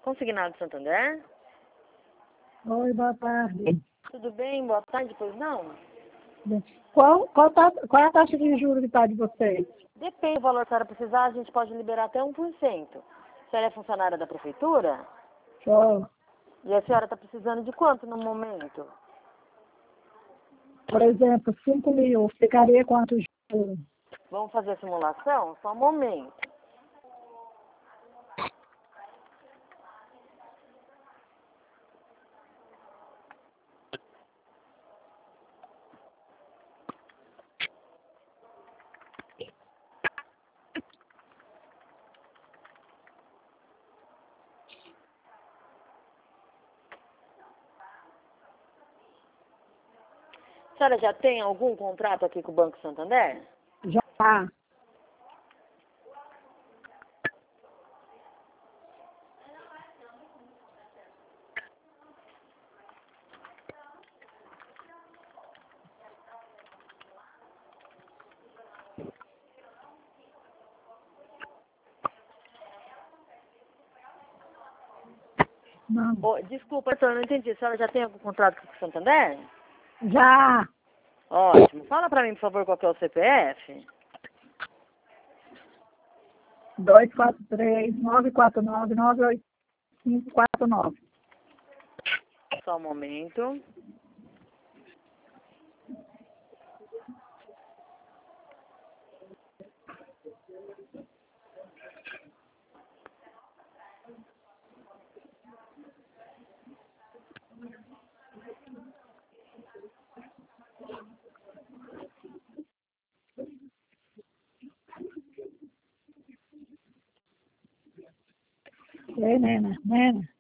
Consignado Santander? Oi, boa tarde. Tudo bem? Boa tarde, pois não? Qual é a taxa de juros que está de vocês? Depende do valor que a senhora precisar, a gente pode liberar até 1%. A senhora é funcionária da prefeitura? Só, E a senhora está precisando de quanto no momento? por exemplo, 5 mil, ficaria quanto juros? Vamos fazer a simulação? Só um momento. A senhora já tem algum contrato aqui com o Banco Santander? Já. Não. Oh, desculpa, senhora, não entendi. A senhora já tem algum contrato com o Santander? Já. Ótimo. Fala pra mim, por favor, qual que é o CPF? 243-949-98549. Só um momento. Ei, Nena.